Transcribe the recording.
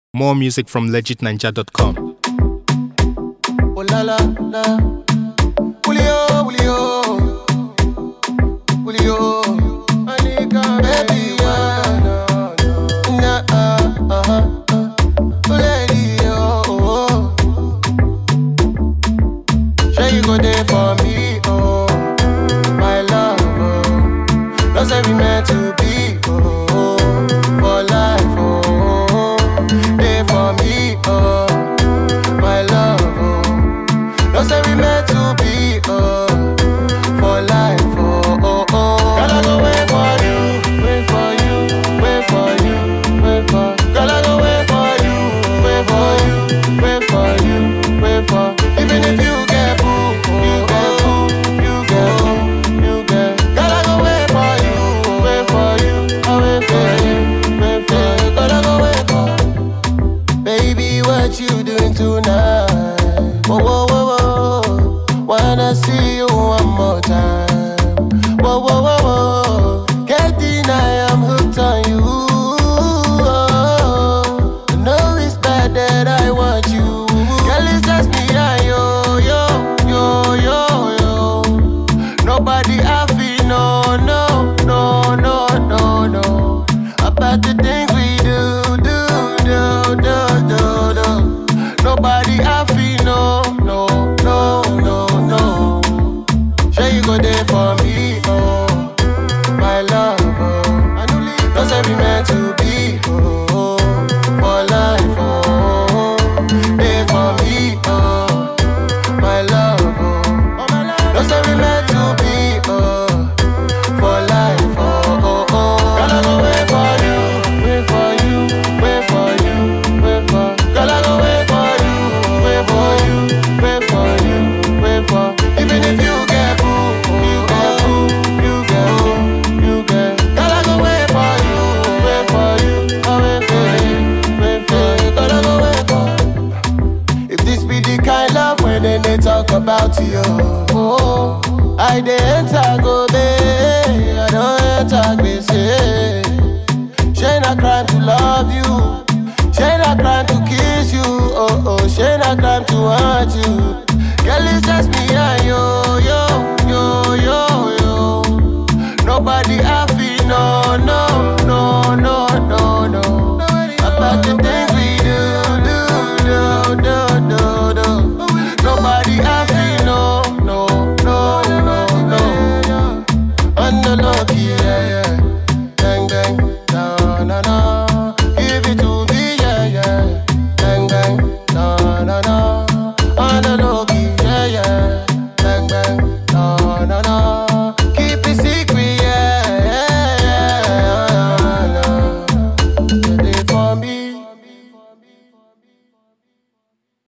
More music from legitninja.com. Oh la la la, Julio, Julio, Julio, Anika, baby, lady, oh, sure you go there for me, oh, my love, oh, don't say we meant to be, oh, for life, oh, there for me, oh, my love, oh. Don't say we meant to be, oh, for life, oh, oh, oh. Girl, I go wait for you, wait for you, wait for you, wait for. Girl, I go wait for you, wait for you, wait for you, wait for. Even if you get boo, you get boo, you get boo, you get. Girl, I go wait for you, wait for you, I wait for you, wait for you. Girl, I go wait for. Baby, what you doing tonight? Whoa, whoa, whoa, whoa. Wanna see you one more time. Whoa, whoa, whoa, whoa. Can't deny I'm hooked on you. Oh, I know it's bad that I want you. Girl, it's just me and yo, yo, yo, yo, yo. Nobody I feel, no, no, no, no, no, no. About the things we do, do, do, do, do. Nobody I feel, no, no, no, no, no. Sure you go there for me, oh, my love, oh. Don't say we meant to be, oh, for life, oh. There for me, oh, my love, oh. Don't say we meant to be, oh, for life, oh, oh, oh. Girl, I go wait for you, wait for you, wait for you, wait for. Girl, I go wait for you, wait for you, wait for you, wait for. Even if you get boo, you get boo, you get boo, you get. Girl, I go wait for you, wait for you, I wait for you, wait for you. Girl, I go wait for. If this be the kind love when they talk about you, oh, I dey enter go be, I don't enter be say. Shey na crime to love you, shey na crime to kiss you, oh oh, shey na crime to want you. Girl, it's just me and yo, yo, yo, yo, yo. Nobody